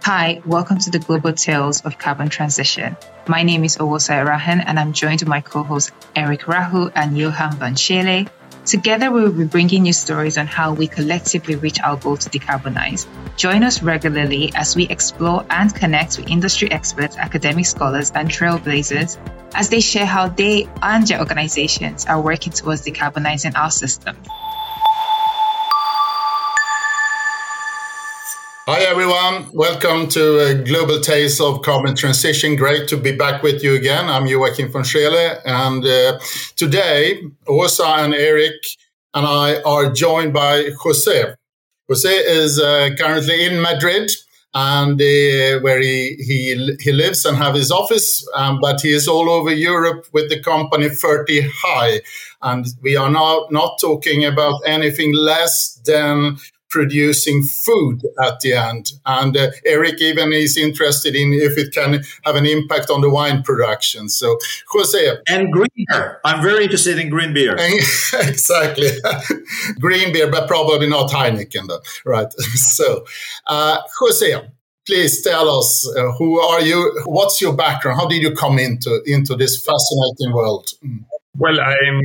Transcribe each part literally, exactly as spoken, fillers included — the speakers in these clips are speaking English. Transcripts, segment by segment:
Hi, welcome to the Global Tales of Carbon Transition. My name is Owosai Rahan, and I'm joined by my co-hosts Eric Rahu and Johan van Scheele. Together, we will be bringing you stories on how we collectively reach our goal to decarbonize. Join us regularly as we explore and connect with industry experts, academic scholars, and trailblazers as they share how they and their organizations are working towards decarbonizing our system. Hi everyone, welcome to uh, Global Tales of Carbon Transition. Great to be back with you again. I'm Joachim van Scheele, and uh, today Åsa and Eric and I are joined by Jose. Jose is uh, currently in Madrid, and uh, where he, he he lives and have his office, um, but he is all over Europe with the company FertiHy, and we are now not talking about anything less than producing food at the end. And uh, Eric even is interested in if it can have an impact on the wine production. So, Jose. And green beer. I'm very interested in green beer. Exactly. Green beer, but probably not Heineken, though. Right. So, uh, Jose, please tell us, uh, who are you? What's your background? How did you come into, into this fascinating world? Mm. Well, I'm...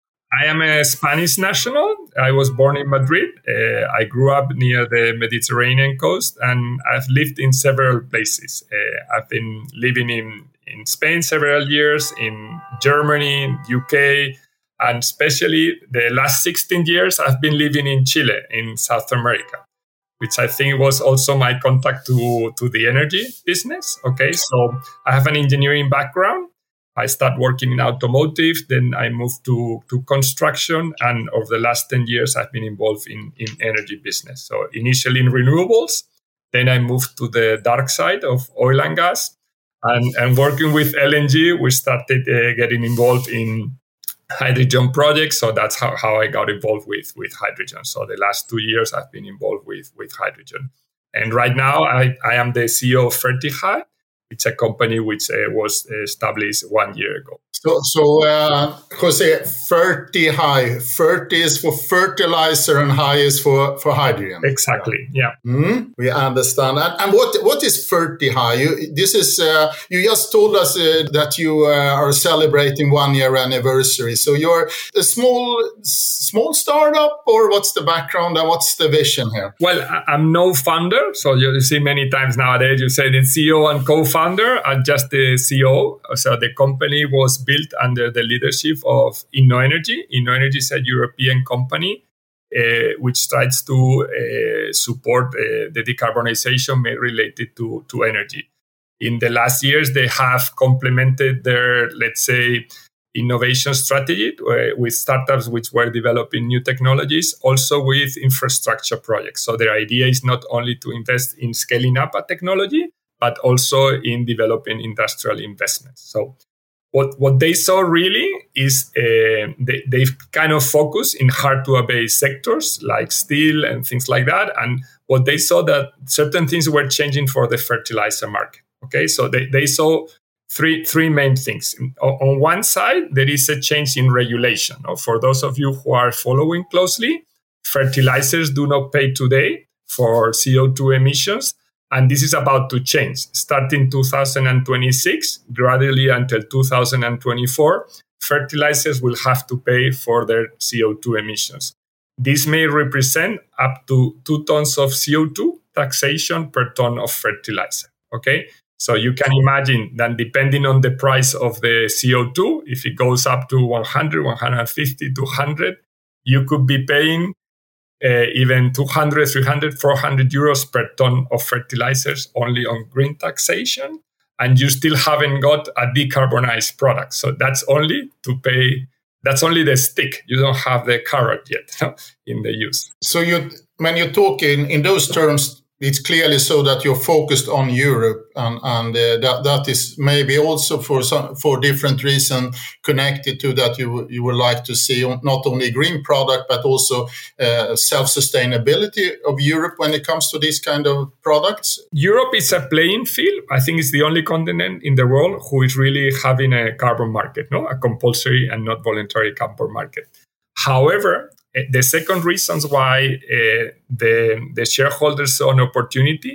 I am a Spanish national. I was born in Madrid. Uh, I grew up near the Mediterranean coast, and I've lived in several places. Uh, I've been living in, in Spain several years, in Germany, U K, and especially the last sixteen years, I've been living in Chile, in South America, which I think was also my contact to, to the energy business. Okay, so I have an engineering background. I started working in automotive, then I moved to, to construction, and over the last ten years, I've been involved in, in energy business. So initially in renewables, then I moved to the dark side of oil and gas, and, and working with L N G, we started uh, getting involved in hydrogen projects. So that's how, how I got involved with, with hydrogen. So the last two years, I've been involved with, with hydrogen. And right now, I, I am the C E O of FertiHy. It's a company which uh, was established one year ago. So, so uh, Jose, FertiHy, Ferti is for fertilizer and Hy is for, for hydrogen. Exactly, yeah. Mm-hmm. We understand. And, and what what is FertiHy? You, this is uh, you just told us uh, that you uh, are celebrating one year anniversary. So you're a small small startup, or what's the background and what's the vision here? Well, I'm no founder. So you see many times nowadays you say the C E O and co-founder. I'm just the C E O. So the company was built under the leadership of InnoEnergy. InnoEnergy is a European company uh, which tries to uh, support uh, the decarbonization made related to, to energy. In the last years, they have complemented their, let's say, innovation strategy uh, with startups which were developing new technologies, also with infrastructure projects. So their idea is not only to invest in scaling up a technology, but also in developing industrial investments. So What what they saw really is uh, they, they've kind of focused in hard-to-abate sectors like steel and things like that. And what they saw that certain things were changing for the fertilizer market. Okay, so they, they saw three three main things. On, on one side, there is a change in regulation. Now, for those of you who are following closely, fertilizers do not pay today for C O two emissions. And this is about to change. Starting two thousand twenty-six, gradually until two thousand twenty-four, fertilizers will have to pay for their C O two emissions. This may represent up to two tons of C O two taxation per ton of fertilizer. Okay, so you can imagine that depending on the price of the C O two, if it goes up to one hundred, one fifty, two hundred, you could be paying Uh, even two hundred, three hundred, four hundred euros per ton of fertilizers only on green taxation, and you still haven't got a decarbonized product. So that's only to pay, that's only the stick. You don't have the carrot yet in the use. So you, when you talk in, in those terms, it's clearly so that you're focused on Europe, and, and uh, that that is maybe also for some for different reasons connected to that you you would like to see not only green product but also uh, self-sustainability of Europe when it comes to these kind of products. Europe is a playing field. I think it's the only continent in the world who is really having a carbon market, no, a compulsory and not voluntary carbon market. However, the second reason why uh, the, the shareholders saw an opportunity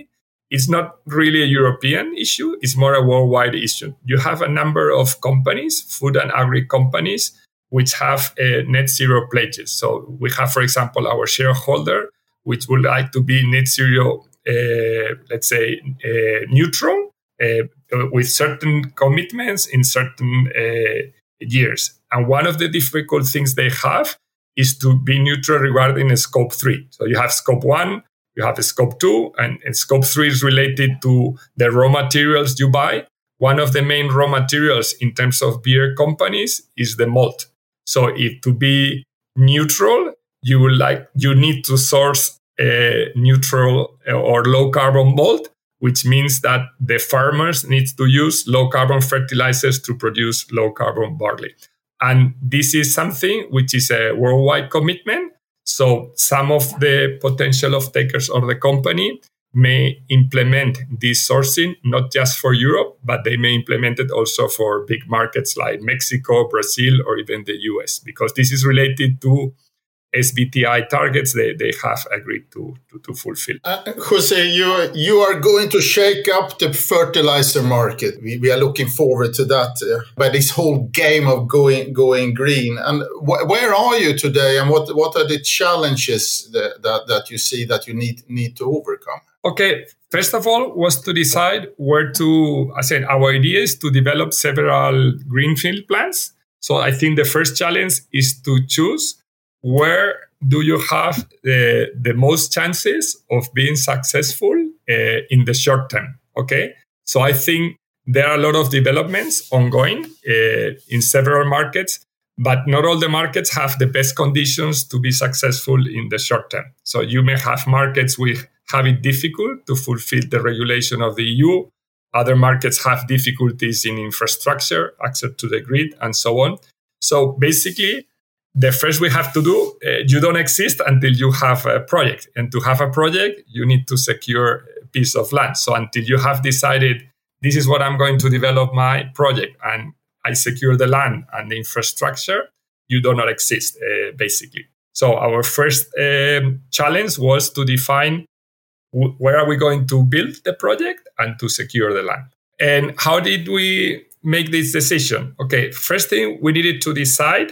it's not really a European issue. It's more a worldwide issue. You have a number of companies, food and agri companies, which have uh, net zero pledges. So we have, for example, our shareholder, which would like to be net zero, uh, let's say, uh, neutral uh, with certain commitments in certain uh, years. And one of the difficult things they have is to be neutral regarding scope three. So you have scope one, you have a scope two, and, and scope three is related to the raw materials you buy. One of the main raw materials in terms of beer companies is the malt. So if to be neutral, you will like you need to source a neutral or low carbon malt, which means that the farmers need to use low carbon fertilizers to produce low carbon barley. And this is something which is a worldwide commitment. So some of the potential off-takers of the company may implement this sourcing, not just for Europe, but they may implement it also for big markets like Mexico, Brazil, or even the U S, because this is related to S B T I targets they, they have agreed to, to, to fulfill. Uh, Jose, you, you are going to shake up the fertilizer market. We, we are looking forward to that, uh, by this whole game of going going green. And wh- where are you today, and what, what are the challenges that, that, that you see that you need, need to overcome? Okay, first of all, was to decide where to, I said, our idea is to develop several greenfield plants. So I think the first challenge is to choose where do you have the, the most chances of being successful uh, in the short term, okay? So I think there are a lot of developments ongoing uh, in several markets, but not all the markets have the best conditions to be successful in the short term. So you may have markets with have it difficult to fulfill the regulation of the E U. Other markets have difficulties in infrastructure, access to the grid, and so on. So basically, the first we have to do, uh, you don't exist until you have a project. And to have a project, you need to secure a piece of land. So until you have decided, this is what I'm going to develop my project, and I secure the land and the infrastructure, you do not exist, uh, basically. So our first um, challenge was to define w- where are we going to build the project and to secure the land. And how did we make this decision? Okay, first thing, we needed to decide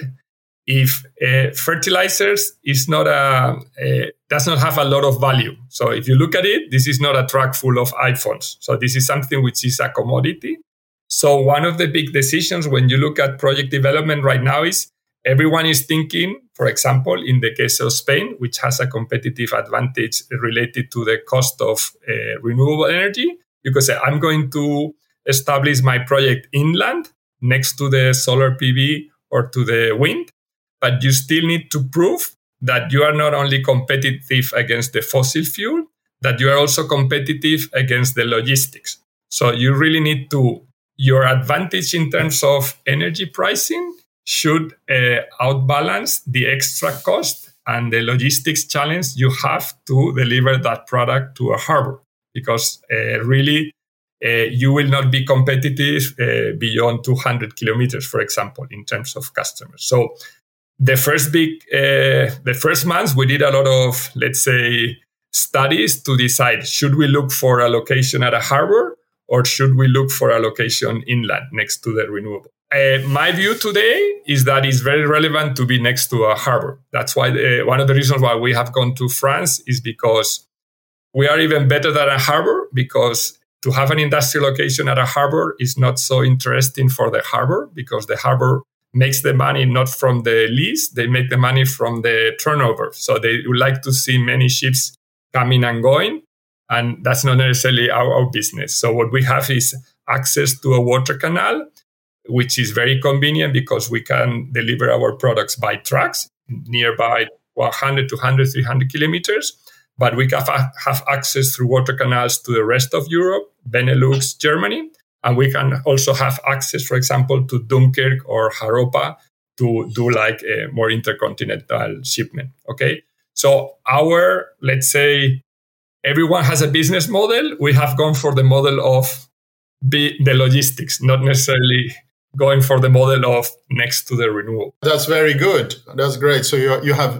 if uh, fertilizers is not a, uh, does not have a lot of value. So if you look at it, this is not a truck full of iPhones. So this is something which is a commodity. So one of the big decisions when you look at project development right now is everyone is thinking, for example, in the case of Spain, which has a competitive advantage related to the cost of uh, renewable energy, because I'm going to establish my project inland next to the solar P V or to the wind. But you still need to prove that you are not only competitive against the fossil fuel, that you are also competitive against the logistics. So you really need to, your advantage in terms of energy pricing should uh, outbalance the extra cost and the logistics challenge you have to deliver that product to a harbor. Because uh, really, uh, you will not be competitive uh, beyond two hundred kilometers, for example, in terms of customers. So The first big, uh, the first months, we did a lot of, let's say, studies to decide, should we look for a location at a harbor or should we look for a location inland next to the renewable? Uh, my view today is that it's very relevant to be next to a harbor. That's why uh, one of the reasons why we have gone to France is because we are even better than a harbor, because to have an industrial location at a harbor is not so interesting for the harbor, because the harbor makes the money not from the lease, they make the money from the turnover. So they would like to see many ships coming and going, and that's not necessarily our, our business. So what we have is access to a water canal, which is very convenient because we can deliver our products by trucks nearby one hundred, two hundred, three hundred kilometers. But we have, have access through water canals to the rest of Europe, Benelux, Germany. And we can also have access, for example, to Dunkirk or Europa to do like a more intercontinental shipment. Okay. So our, let's say, everyone has a business model. We have gone for the model of be the logistics, not necessarily going for the model of next to the renewable. That's very good. That's great. So you you have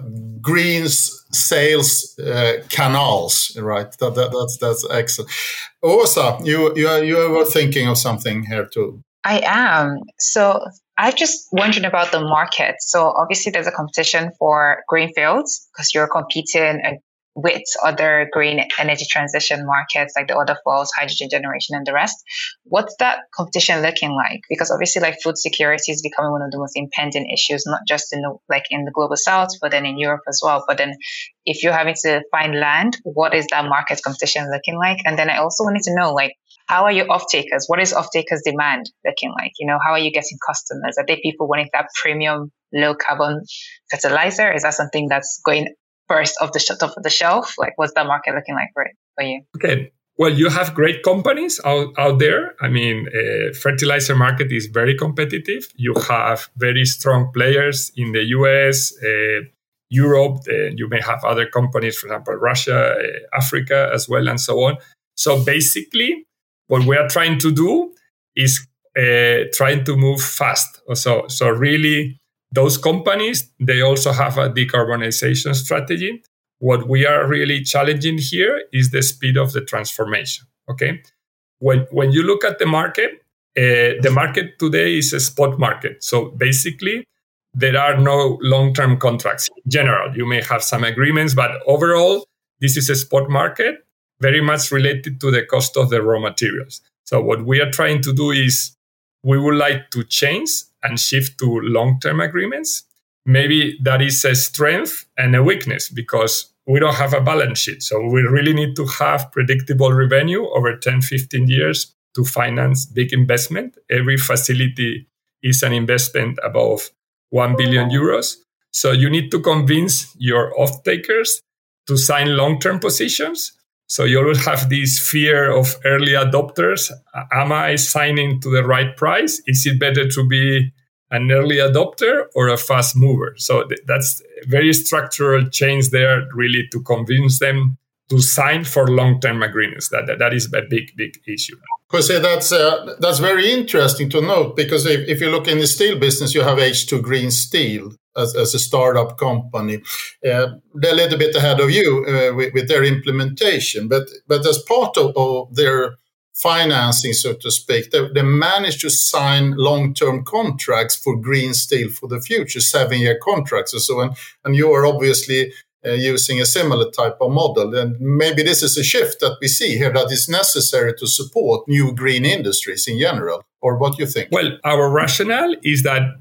greens sales uh, canals, right? That, that, that's that's excellent. Åsa, you you you were thinking of something here too. I am. So I just wondering about the market. So obviously there's a competition for greenfields because you're competing with other green energy transition markets like the other fuels, hydrogen generation, and the rest. What's that competition looking like? Because obviously, like food security is becoming one of the most impending issues, not just in the like in the global south, but then in Europe as well. But then, if you're having to find land, what is that market competition looking like? And then I also wanted to know, like, how are your off-takers? What is off-takers demand looking like? You know, how are you getting customers? Are they people wanting that premium low carbon fertilizer? Is that something that's going first off the top of the shelf? Like, what's that market looking like for, for you? Okay. Well, you have great companies out, out there. I mean, uh, fertilizer market is very competitive. You have very strong players in the U S, uh, Europe. Uh, you may have other companies, for example, Russia, uh, Africa as well, and so on. So basically, what we are trying to do is uh, trying to move fast. So, so really, those companies, they also have a decarbonization strategy. What we are really challenging here is the speed of the transformation. Okay, when when you look at the market, uh, the market today is a spot market. So basically, there are no long-term contracts. In general, you may have some agreements, but overall, this is a spot market, very much related to the cost of the raw materials. So what we are trying to do is we would like to change and shift to long-term agreements. Maybe that is a strength and a weakness because we don't have a balance sheet. So we really need to have predictable revenue over ten, fifteen years to finance big investment. Every facility is an investment above one billion euros. So you need to convince your off-takers to sign long-term positions. So you always have this fear of early adopters. Am I signing to the right price? Is it better to be an early adopter or a fast mover? So th- that's a very structural change there, really, to convince them to sign for long-term agreements. That that, that is a big, big issue. Jose, that's uh, that's very interesting to note because if, if you look in the steel business, you have H two Green Steel as, as a startup company. Uh, they're a little bit ahead of you uh, with, with their implementation, but but as part of, of their financing, so to speak, they, they managed to sign long-term contracts for green steel for the future, seven-year contracts or so. And, and you are obviously uh, using a similar type of model. And maybe this is a shift that we see here that is necessary to support new green industries in general. Or what do you think? Well, our rationale is that uh,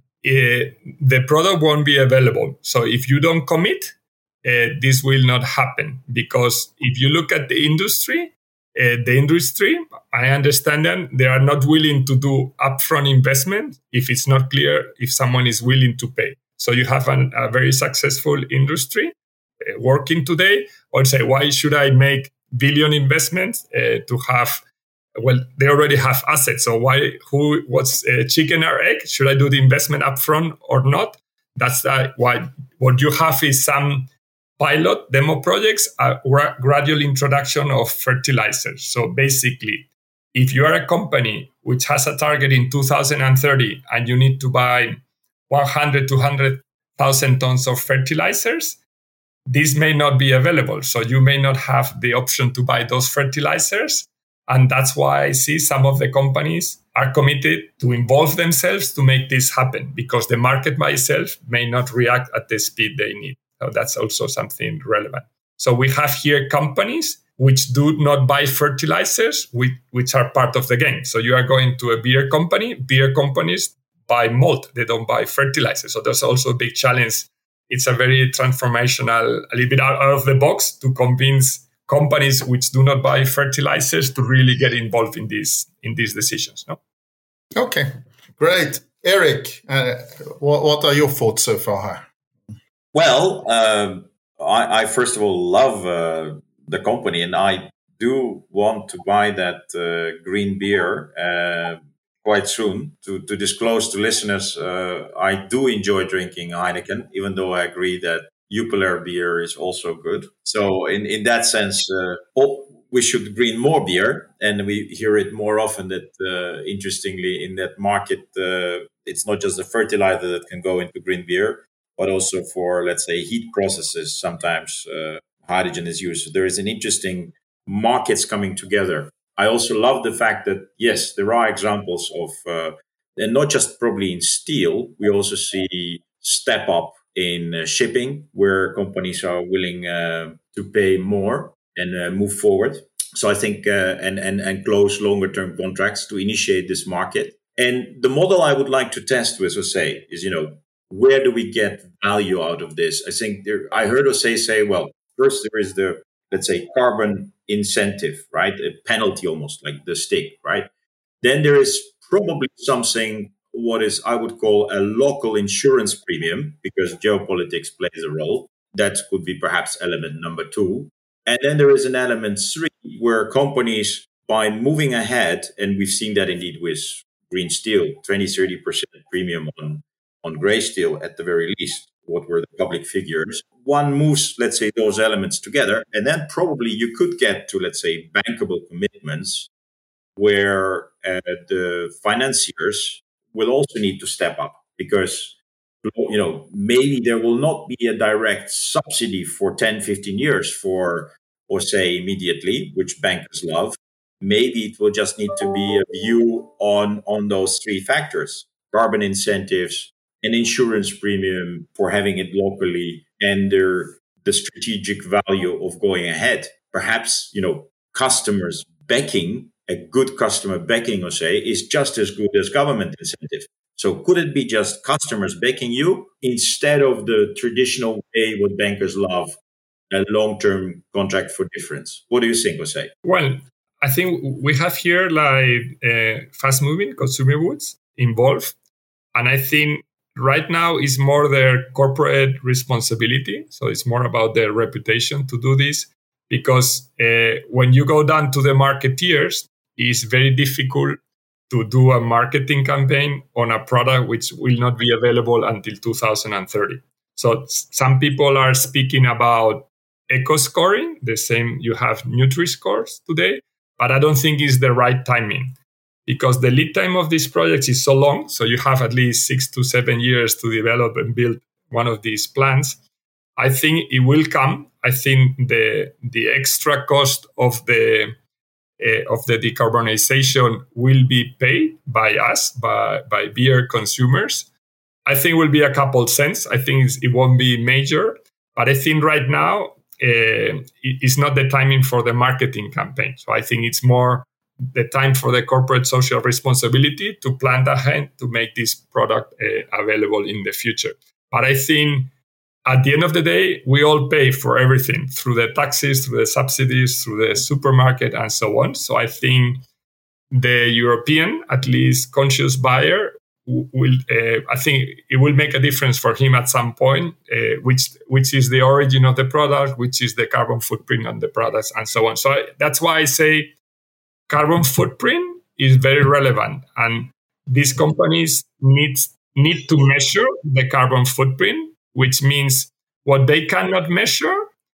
the product won't be available. So if you don't commit, uh, this will not happen. Because if you look at the industry, Uh, the industry, I understand them, they are not willing to do upfront investment if it's not clear if someone is willing to pay. So you have an, a very successful industry uh, working today, or say, why should I make billion investments uh, to have, well, they already have assets. So why, who, what's uh, chicken or egg? Should I do the investment upfront or not? That's uh, why what you have is some pilot demo projects, a gra- gradual introduction of fertilizers. So basically, if you are a company which has a target in two thousand thirty and you need to buy one hundred, two hundred thousand tons of fertilizers, this may not be available. So you may not have the option to buy those fertilizers. And that's why I see some of the companies are committed to involve themselves to make this happen because the market by itself may not react at the speed they need. So that's also something relevant. So we have here companies which do not buy fertilizers, which, which are part of the game. So you are going to a beer company. Beer companies buy malt. They don't buy fertilizers. So there's also a big challenge. It's a very transformational, a little bit out of the box to convince companies which do not buy fertilizers to really get involved in these in these decisions. No? Okay, great. Eric, uh, what, what are your thoughts so far? Well, um, I, I first of all love uh, the company, and I do want to buy that uh, green beer uh, quite soon. To, to disclose to listeners, uh, I do enjoy drinking Heineken, even though I agree that Jupiler beer is also good. So in, in that sense, uh, oh, we should green more beer, and we hear it more often that, uh, interestingly, in that market, uh, it's not just the fertilizer that can go into green beer. but also for, let's say, heat processes. Sometimes uh, hydrogen is used. So there is an interesting markets coming together. I also love the fact that, yes, there are examples of, uh, and not just probably in steel, we also see step up in uh, shipping, where companies are willing uh, to pay more and uh, move forward. So I think, uh, and, and, and close longer term contracts to initiate this market. And the model I would like to test with Jose is, you know, where do we get value out of this? I think there, I heard Jose say, well, first there is the, let's say, carbon incentive, right? A penalty almost like the stick, right? Then there is probably something, what is, I would call a local insurance premium, because geopolitics plays a role. That could be perhaps element number two. And then there is an element three, where companies, by moving ahead, and we've seen that indeed with green steel, twenty, thirty percent premium on, on gray steel at the very least, what were the public figures. One moves, let's say, those elements together, and then probably you could get to, let's say, bankable commitments where uh, the financiers will also need to step up, because, you know, maybe there will not be a direct subsidy for ten, fifteen years for, or say immediately, which bankers love. Maybe it will just need to be a view on, on those three factors: carbon incentives, an insurance premium for having it locally, and the, the strategic value of going ahead. Perhaps, you know, customers backing, a good customer backing, or say, is just as good as government incentive. So could it be just customers backing you instead of the traditional way what bankers love, a long-term contract for difference? What do you think, Jose? Well, I think we have here like uh, fast-moving consumer goods involved. And I think right now is more their corporate responsibility. So it's more about their reputation to do this, because uh, when you go down to the marketeers, it's very difficult to do a marketing campaign on a product which will not be available until two thousand thirty. So some people are speaking about eco scoring, the same you have Nutri-Scores today, but I don't think it's the right timing, because the lead time of these projects is so long. So you have at least six to seven years to develop and build one of these plants. I think it will come. I think the the extra cost of the uh, of the decarbonization will be paid by us, by by beer consumers. I think it will be a couple cents. I think it's, it won't be major, but I think right now uh, it, it's not the timing for the marketing campaign. So I think it's more the time for the corporate social responsibility to plan ahead to make this product uh, available in the future. But I think at the end of the day, we all pay for everything through the taxes, through the subsidies, through the supermarket, and so on. So I think the European, at least conscious buyer, will. Uh, I think it will make a difference for him at some point, uh, which which is the origin of the product, which is the carbon footprint on the products, and so on. So I, that's why I say carbon footprint is very relevant, and these companies need need to measure the carbon footprint, which means what they cannot measure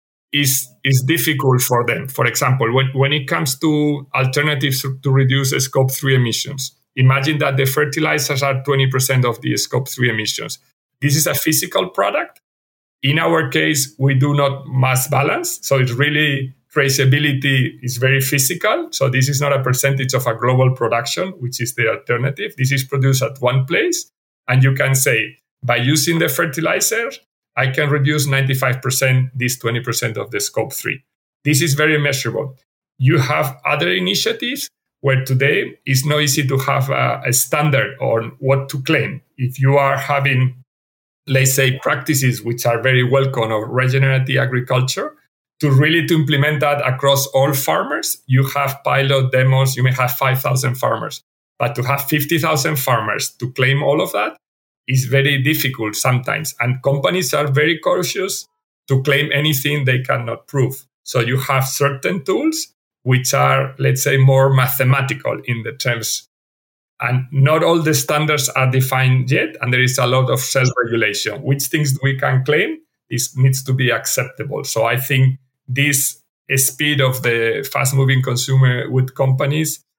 is is difficult for them. For example, when, when it comes to alternatives to reduce scope three emissions, imagine that the fertilizers are twenty percent of the scope three emissions. This is a physical product. In our case, we do not mass balance. So it's really, traceability is very physical. So this is not a percentage of a global production, which is the alternative. This is produced at one place. And you can say, by using the fertilizer, I can reduce ninety-five percent, this twenty percent of the scope three. This is very measurable. You have other initiatives where today it's not easy to have a, a standard on what to claim. If you are having, let's say, practices which are very welcome of regenerative agriculture, to really to implement that across all farmers, you have pilot demos, you may have five thousand farmers. But to have fifty thousand farmers to claim all of that is very difficult sometimes. And companies are very cautious to claim anything they cannot prove. So you have certain tools which are, let's say, more mathematical in the terms. And not all the standards are defined yet. And there is a lot of self-regulation. Which things we can claim, this needs to be acceptable. So I think this speed of the fast-moving consumer good companies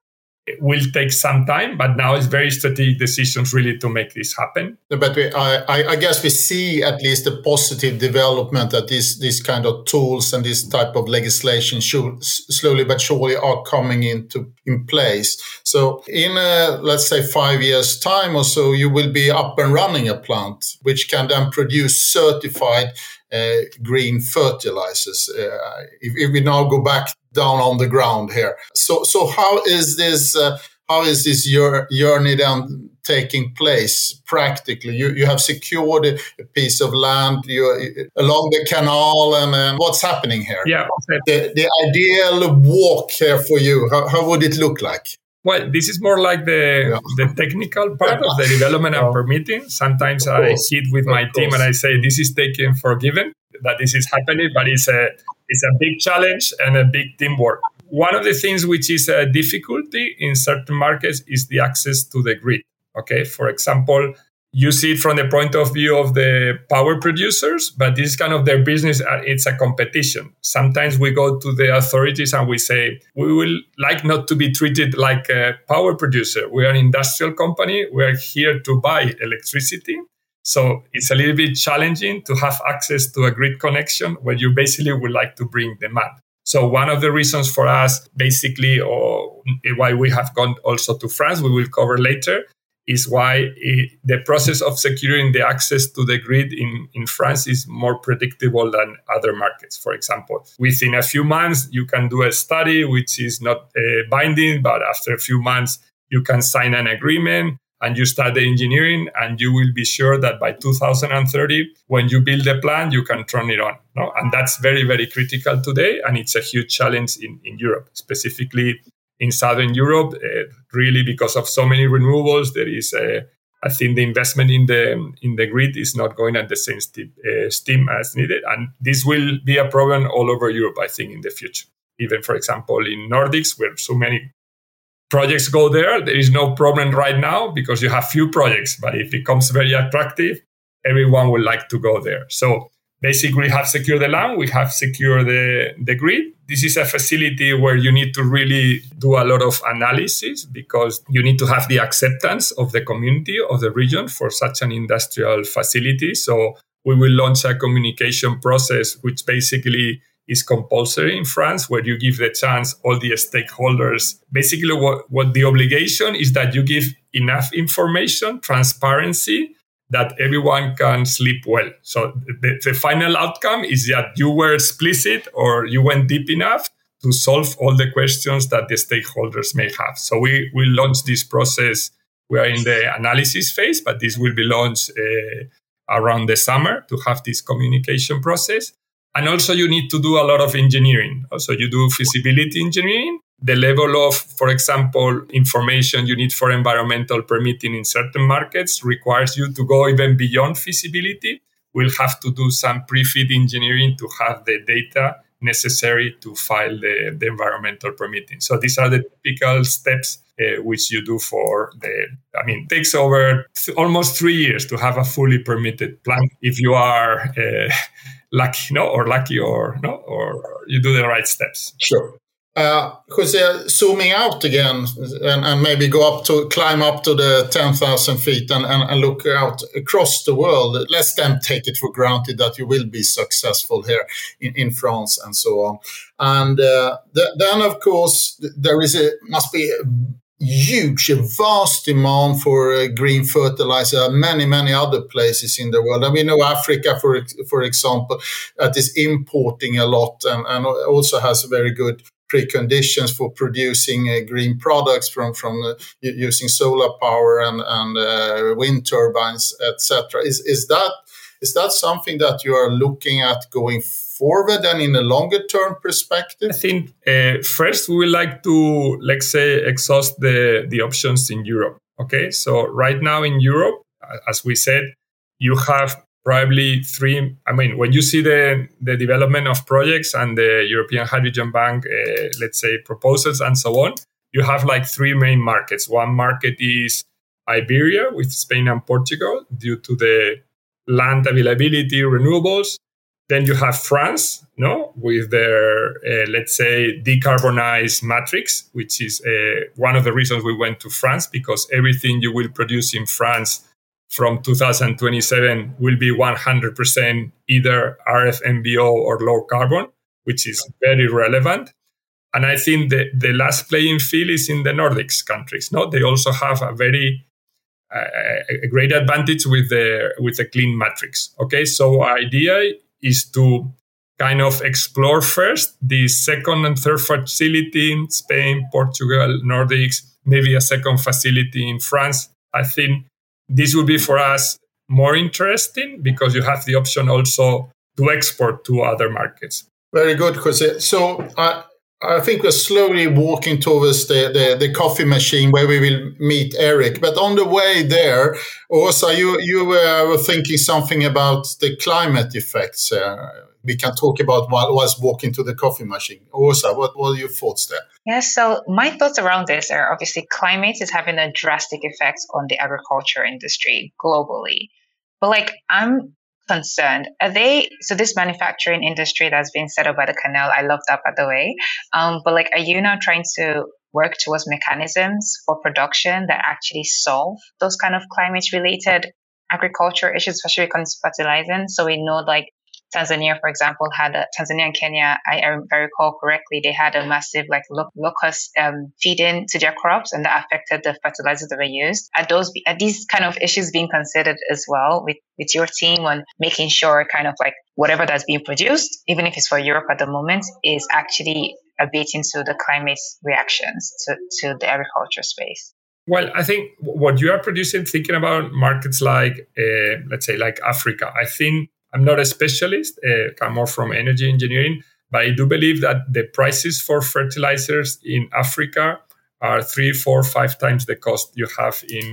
It will take some time, but now it's very strategic decisions really to make this happen. But we, I, I guess we see at least a positive development that these these kind of tools and this type of legislation should, slowly but surely are coming into in place. So in a, let's say five years time or so, you will be up and running a plant which can then produce certified uh, green fertilizers. Uh, if, if we now go back down on the ground here. So, so how is this? Uh, how is this your journey then taking place practically? You you have secured a piece of land you, along the canal, and uh, what's happening here? Yeah, the the ideal walk here for you. How how would it look like? Well, this is more like the yeah. the technical part of the development and permitting. Sometimes I sit with my team and I say this is taken for given that this is happening, but it's a it's a big challenge and a big teamwork. One of the things which is a difficulty in certain markets is the access to the grid. Okay, for example, you see it from the point of view of the power producers, but this is kind of their business. It's a competition. Sometimes we go to the authorities and we say, we will like not to be treated like a power producer. We are an industrial company. We are here to buy electricity. So it's a little bit challenging to have access to a grid connection where you basically would like to bring demand. So one of the reasons for us, basically, or why we have gone also to France, we will cover later, is why it, the process of securing the access to the grid in, in France is more predictable than other markets. For example, within a few months, you can do a study which is not uh, binding, but after a few months, you can sign an agreement and you start the engineering, and you will be sure that by two thousand thirty, when you build a plant, you can turn it on. No? And that's very, very critical today, and it's a huge challenge in, in Europe, specifically in Southern Europe, uh, really because of so many renewables. There is, a, I think, the investment in the in the grid is not going at the same steam, uh, steam as needed, and this will be a problem all over Europe, I think, in the future. Even, for example, in Nordics, where so many projects go there, there is no problem right now because you have few projects. But if it becomes very attractive, everyone will like to go there. So basically, we have secured the land, we have secured the, the grid. This is a facility where you need to really do a lot of analysis because you need to have the acceptance of the community, of the region for such an industrial facility. So we will launch a communication process, which basically is compulsory in France, where you give the chance all the stakeholders. Basically, what, what the obligation is that you give enough information, transparency, that everyone can sleep well. So the, the final outcome is that you were explicit or you went deep enough to solve all the questions that the stakeholders may have. So we will launch this process. We are in the analysis phase, but this will be launched uh, around the summer to have this communication process. And also you need to do a lot of engineering. Also you do feasibility engineering. The level of, for example, information you need for environmental permitting in certain markets requires you to go even beyond feasibility. We'll have to do some pre-FEED engineering to have the data necessary to file the, the environmental permitting. So these are the typical steps uh, which you do for the, I mean, it takes over th- almost three years to have a fully permitted plant if you are uh, lucky, no, or lucky or no, or you do the right steps. Sure. Uh, Jose, zooming out again and, and maybe go up to climb up to the ten thousand feet and, and, and look out across the world. Let's then take it for granted that you will be successful here in, in France and so on. And uh, th- then, of course, there is a must be a huge, a vast demand for uh, green fertilizer. Many, many other places in the world. And we know Africa, for for example, that is importing a lot and, and also has a very good preconditions for producing uh, green products from from uh, using solar power and and uh, wind turbines, et cetera. Is is that is that something that you are looking at going forward and in a longer term perspective? I think uh, first we would like to, let's say, exhaust the the options in Europe. Okay, so right now in Europe, as we said, you have probably three, I mean, when you see the, the development of projects and the European Hydrogen Bank, uh, let's say, proposals and so on, you have like three main markets. One market is Iberia with Spain and Portugal due to the land availability, renewables. Then you have France, no, with their, uh, let's say, decarbonized matrix, which is uh, one of the reasons we went to France, because everything you will produce in France from two thousand twenty-seven will be one hundred percent either R F M B O or low carbon, which is very relevant. And I think the, the last playing field is in the Nordics countries. No, they also have a very uh, a great advantage with the with the clean matrix. Okay, so our idea is to kind of explore first the second and third facility in Spain, Portugal, Nordics, maybe a second facility in France. I think this will be for us more interesting because you have the option also to export to other markets. Very good, Jose. So uh, I think we're slowly walking towards the, the, the coffee machine where we will meet Eric. But on the way there, also, you, you were thinking something about the climate effects. Uh, we can talk about while whilst walking to the coffee machine. Also, what, what are your thoughts there? Yes, so my thoughts around this are obviously climate is having a drastic effect on the agriculture industry globally. But like, I'm concerned. Are they, so this manufacturing industry that's been set up by the canal, I love that, by the way. Um, but like, are you now trying to work towards mechanisms for production that actually solve those kind of climate related agriculture issues, especially when it comes to fertilizing? So we know like Tanzania, for example, had a, Tanzania and Kenya, I, I recall correctly, they had a massive like lo- locust um, feeding to their crops, and that affected the fertilizers that were used. Are those are these kind of issues being considered as well with, with your team on making sure kind of like whatever that's being produced, even if it's for Europe at the moment, is actually abating to the climate reactions to, to the agriculture space? Well, I think what you are producing, thinking about markets like, uh, let's say, like Africa, I think I'm not a specialist, uh, I'm more from energy engineering, but I do believe that the prices for fertilizers in Africa are three, four, five times the cost you have in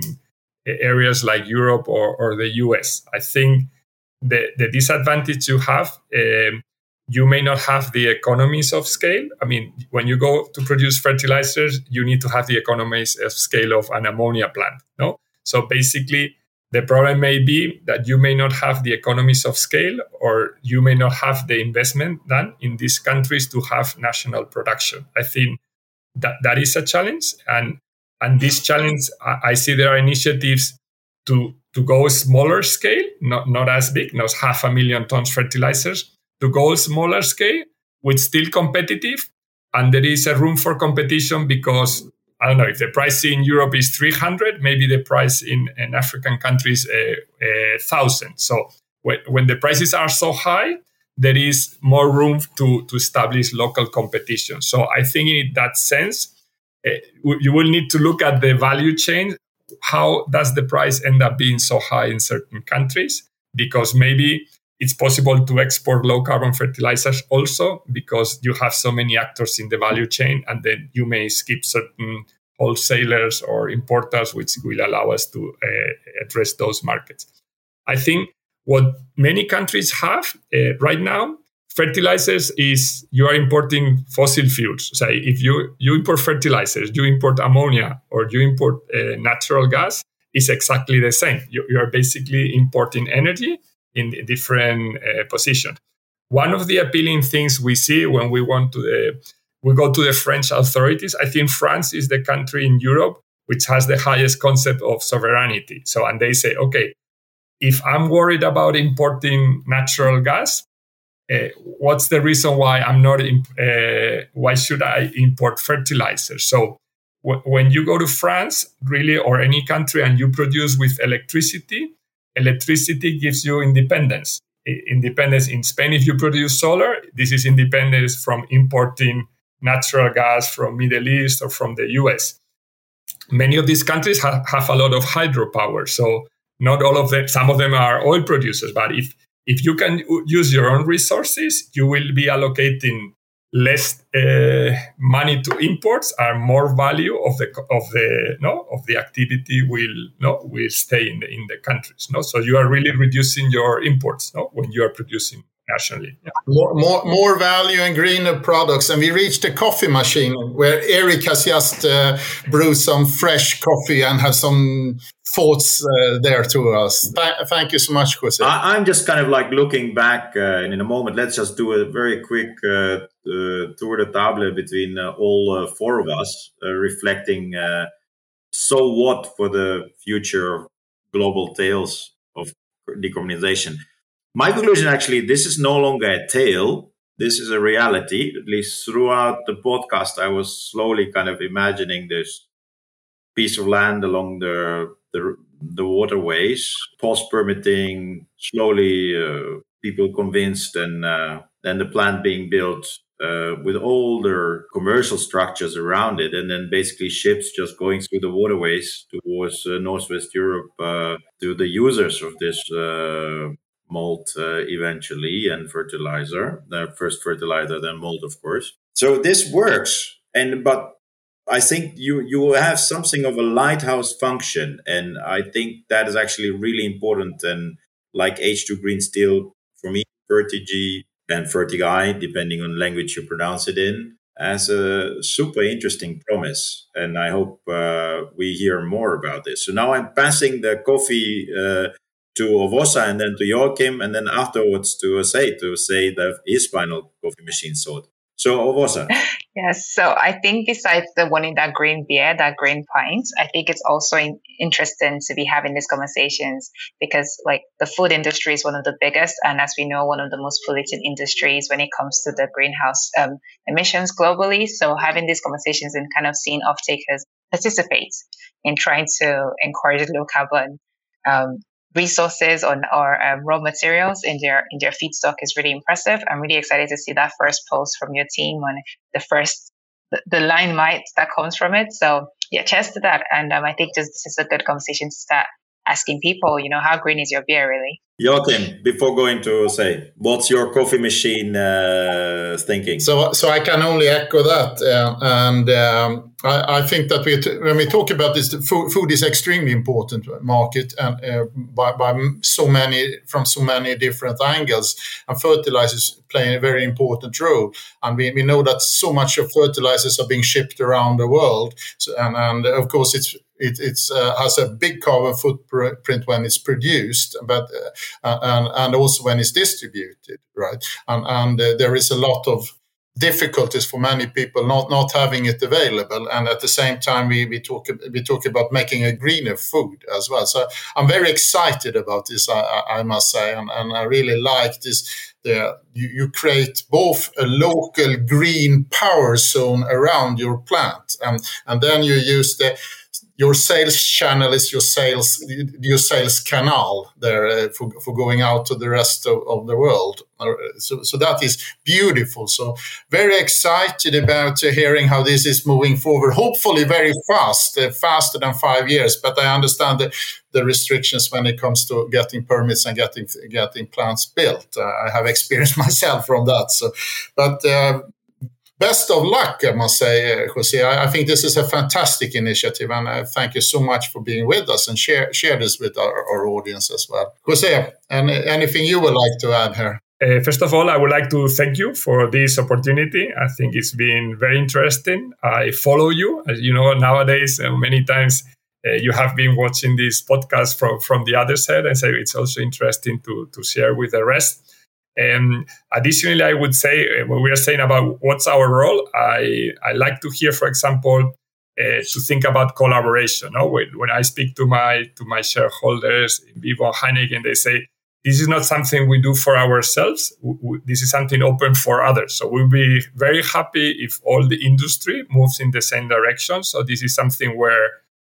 areas like Europe or, or the U S. I think the, the disadvantage you have, um, you may not have the economies of scale. I mean, when you go to produce fertilizers, you need to have the economies of scale of an ammonia plant. No, so basically, the problem may be that you may not have the economies of scale, or you may not have the investment done in these countries to have national production. I think that that is a challenge. And, and this challenge, I, I see there are initiatives to, to go smaller scale, not, not as big, not half a million tons fertilizers, to go smaller scale, with still competitive. And there is a room for competition because I don't know, if the price in Europe is three hundred, maybe the price in, in African countries uh, uh, one thousand. So when, when the prices are so high, there is more room to, to establish local competition. So I think in that sense, uh, you will need to look at the value chain. How does the price end up being so high in certain countries? Because maybe it's possible to export low carbon fertilizers also because you have so many actors in the value chain, and then you may skip certain wholesalers or importers, which will allow us to uh, address those markets. I think what many countries have uh, right now, fertilizers is you are importing fossil fuels. So if you, you import fertilizers, you import ammonia, or you import uh, natural gas, it's exactly the same. You, you are basically importing energy in different uh, positions. One of the appealing things we see when we want to the, we go to the French authorities, I think France is the country in Europe which has the highest concept of sovereignty. So, and they say, okay, if I'm worried about importing natural gas, uh, what's the reason why I'm not, imp- uh, why should I import fertilizers? So w- when you go to France, really, or any country, and you produce with electricity, electricity gives you independence. Independence in Spain, if you produce solar, this is independence from importing natural gas from Middle East or from the U S. Many of these countries have, have a lot of hydropower. So not all of them, some of them are oil producers. But if, if you can use your own resources, you will be allocating less uh, money to imports, and more value of the of the no of the activity will no will stay in the in the countries. No, so you are really reducing your imports. No, when you are producing nationally. Yeah. More, more, more value and greener products. And we reached the coffee machine where Eric has just uh, brewed some fresh coffee and have some thoughts uh, there to us. Th- thank you so much, Jose. I, I'm just kind of like looking back uh, and in a moment, let's just do a very quick uh, uh, tour de table between uh, all uh, four of us, uh, reflecting uh, so what for the future of global tales of decarbonization. My conclusion, actually, this is no longer a tale. This is a reality. At least throughout the podcast, I was slowly kind of imagining this piece of land along the the, the waterways, post-permitting, slowly uh, people convinced, and uh, then the plant being built uh, with all their commercial structures around it, and then basically ships just going through the waterways towards uh, Northwest Europe uh, to the users of this uh, mold uh, eventually, and fertilizer, the first fertilizer, then mold, of course. So this works, and but I think you you will have something of a lighthouse function, and I think that is actually really important. And like H two Green Steel, for me, Fertig and Fertig, depending on language you pronounce it in, as a super interesting promise. And I hope uh, we hear more about this. So now I'm passing the coffee uh, to Ovosa and then to Joachim, and then afterwards to Jose to say the his final coffee machine thought. So, Ovosa. Yes, so I think besides the one in that green beer, that green pint, I think it's also in, interesting to be having these conversations because, like, the food industry is one of the biggest, and as we know, one of the most polluted industries when it comes to the greenhouse um, emissions globally. So, having these conversations and kind of seeing off-takers participate in trying to encourage low carbon um, resources on or um, raw materials in their in their feedstock is really impressive. I'm really excited to see that first post from your team on the first the, the line might that comes from it. So yeah, cheers to that. And um, I think just this is a good conversation to start asking people, you know, how green is your beer really? Joachim, before going to say, what's your coffee machine uh, thinking? So, so I can only echo that, uh, and um, I, I think that we t- when we talk about this, food, food is extremely important market, and uh, by, by so many from so many different angles, and fertilizers play a very important role. And we, we know that so much of fertilizers are being shipped around the world, so, and, and of course it's it it's, uh, has a big carbon footprint when it's produced, but uh, and, and also when it's distributed, right? And, and uh, there is a lot of difficulties for many people not, not having it available, and at the same time we, we talk we talk about making a greener food as well. So I'm very excited about this, I, I must say, and, and I really like this. The, you, you create both a local green power zone around your plant, and and then you use the your sales channel is your sales your sales canal there uh, for, for going out to the rest of, of the world. So, so that is beautiful. So very excited about uh, hearing how this is moving forward. Hopefully very fast, uh, faster than five years. But I understand the, the restrictions when it comes to getting permits and getting getting plants built. Uh, I have experienced myself from that. So, but. Uh, Best of luck, I must say, Jose. I, I think this is a fantastic initiative, and I thank you so much for being with us and share share this with our, our audience as well. Jose, any, anything you would like to add here? Uh, first of all, I would like to thank you for this opportunity. I think it's been very interesting. I follow you. As you know, nowadays, uh, many times uh, you have been watching this podcast from, from the other side, and so it's also interesting to, to share with the rest. And additionally, I would say, when we are saying about what's our role, I, I like to hear, for example, uh, to think about collaboration. No? When, when I speak to my to my shareholders, Vivo and Heineken, they say, this is not something we do for ourselves. W- w- this is something open for others. So we'll be very happy if all the industry moves in the same direction. So this is something where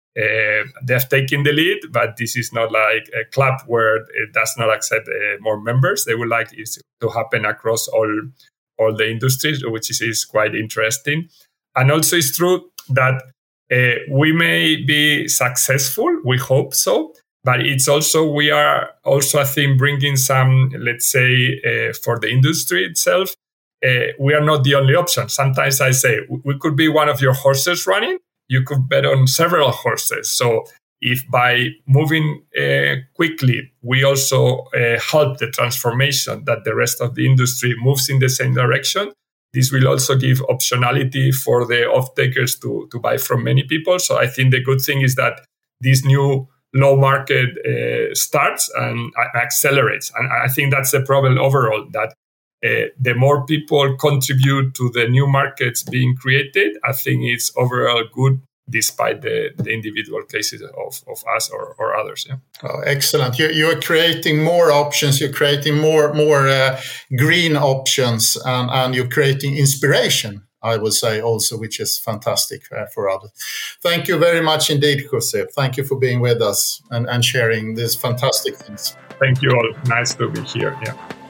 Uh, they've taken the lead, but this is not like a club where it does not accept uh, more members. They would like it to happen across all all the industries, which is, is quite interesting. And also it's true that uh, we may be successful, we hope so, but it's also, we are also, I think, bringing some, let's say, uh, for the industry itself, uh, we are not the only option. Sometimes I say, we could be one of your horses running. You could bet on several horses. So if by moving uh, quickly, we also uh, help the transformation that the rest of the industry moves in the same direction, this will also give optionality for the off-takers to, to buy from many people. So I think the good thing is that this new law market uh, starts and accelerates. And I think that's the problem overall, that uh, the more people contribute to the new markets being created, I think it's overall good, despite the, the individual cases of, of us or, or others. Yeah. Oh, excellent. You, you're creating more options, you're creating more more uh, green options, and, and you're creating inspiration, I would say also, which is fantastic uh, for others. Thank you very much indeed, Jose. Thank you for being with us and, and sharing these fantastic things. Thank you all. Nice to be here. Yeah.